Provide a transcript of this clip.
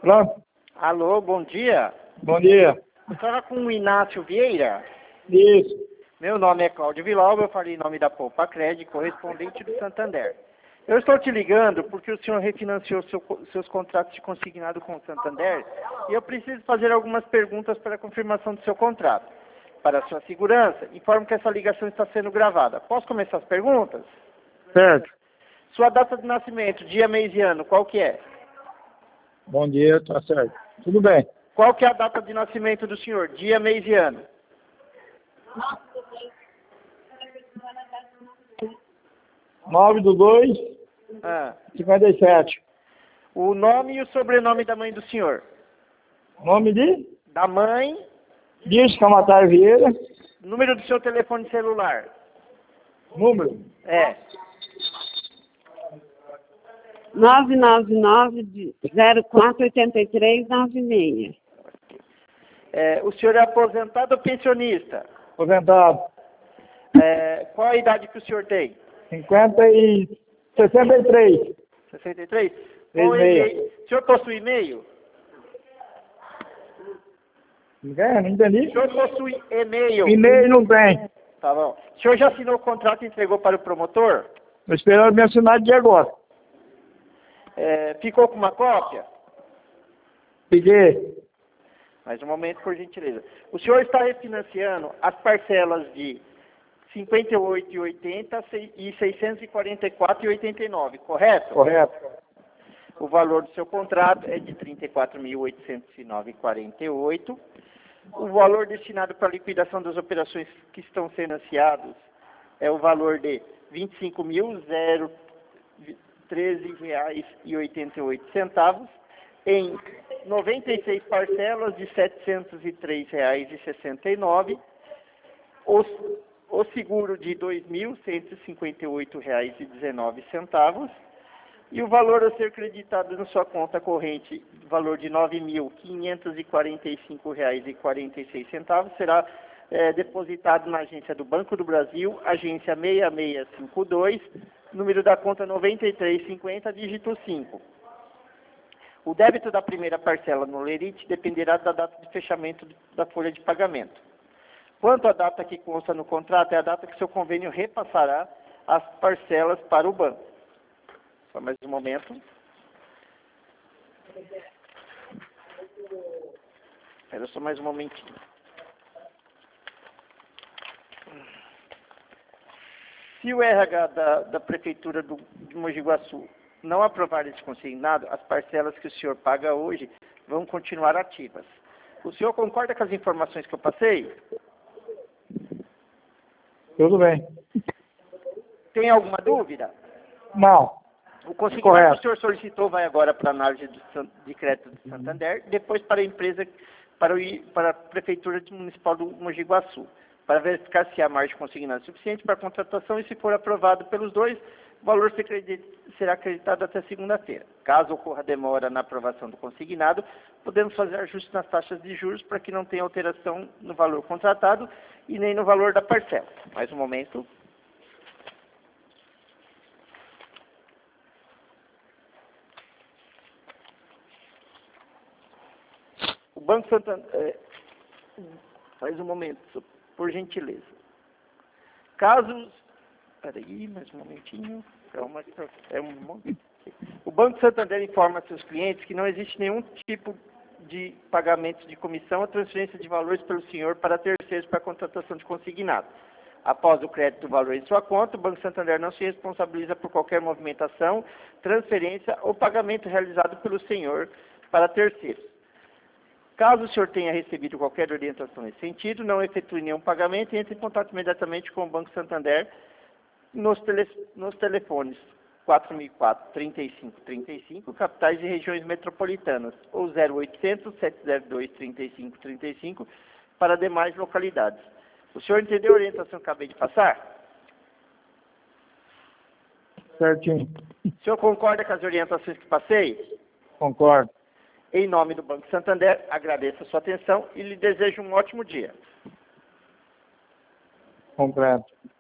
Pronto? Alô, bom dia. Bom dia. Eu estava com o Inácio Vieira. Isso. Meu nome é Cláudio Vilalba, eu falei em nome da Poupa Crédito, correspondente do Santander. Eu estou te ligando porque o senhor refinanciou seus contratos de consignado com o Santander e eu preciso fazer algumas perguntas para a confirmação do seu contrato. Para a sua segurança, informo que essa ligação está sendo gravada. Posso começar as perguntas? Certo. Sua data de nascimento, dia, mês e ano, qual que é? Bom dia, tá certo. Tudo bem. Qual que é a data de nascimento do senhor, dia, mês e ano? 9/2/57. O nome e o sobrenome da mãe do senhor? Nome de? Da mãe. Dias Camatar Vieira. Número do seu telefone celular? Número? É. 999-048396. O senhor é aposentado ou pensionista? Aposentado. Qual a idade que o senhor tem? 63. 63? Três Qual meia. o senhor possui e-mail? Não entendi. O senhor possui e-mail? E-mail não tem. Tá bom. O senhor já assinou o contrato e entregou para o promotor? Estou esperando me assinar de agora. Ficou com uma cópia? Peguei. Mais um momento, por gentileza. O senhor está refinanciando as parcelas de R$ 58,80 e R$ 644,89, correto? Correto. O valor do seu contrato é de R$ 34.809,48. O valor destinado para a liquidação das operações que estão sendo financiadas é o valor de R$ 25.013,88 em 96 parcelas de R$ 703,69. O seguro de R$ 2.158,19 e o valor a ser creditado na sua conta corrente, valor de R$ 9.545,46, será depositado na agência do Banco do Brasil, agência 6652, número da conta 9350, dígito 5. O débito da primeira parcela no Lerite dependerá da data de fechamento da folha de pagamento. Quanto à data que consta no contrato, é a data que seu convênio repassará as parcelas para o banco. Só mais um momento. Espera só mais um momentinho. Se o RH da Prefeitura de Mogi Guaçu não aprovar esse consignado, as parcelas que o senhor paga hoje vão continuar ativas. O senhor concorda com as informações que eu passei? Tudo bem. Tem alguma dúvida? Não. O consignado Correto. que o senhor solicitou vai agora para a análise de crédito do Santander, depois para a empresa, para a Prefeitura Municipal do Mogi Guaçu, para verificar se há margem consignada suficiente para a contratação e, se for aprovado pelos dois, o valor será acreditado até segunda-feira. Caso ocorra demora na aprovação do consignado, podemos fazer ajustes nas taxas de juros para que não tenha alteração no valor contratado e nem no valor da parcela. Mais um momento. O Banco Santander... mais um momento, por gentileza. Casos... Peraí, mais um momentinho. Calma, o Banco Santander informa a seus clientes que não existe nenhum tipo de pagamento de comissão ou transferência de valores pelo senhor para terceiros para a contratação de consignado. Após o crédito do valor em sua conta, o Banco Santander não se responsabiliza por qualquer movimentação, transferência ou pagamento realizado pelo senhor para terceiros. Caso o senhor tenha recebido qualquer orientação nesse sentido, não efetue nenhum pagamento e entre em contato imediatamente com o Banco Santander nos telefones 4004-3535, capitais e regiões metropolitanas, ou 0800-702-3535 para demais localidades. O senhor entendeu a orientação que acabei de passar? Certinho. O senhor concorda com as orientações que passei? Concordo. Em nome do Banco Santander, agradeço a sua atenção e lhe desejo um ótimo dia. Completo.